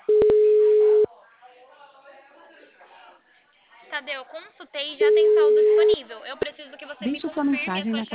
Tadeu, consultei e já tem saldo disponível. Eu preciso que você me Deixe sua confirme a mensagem sua na chave.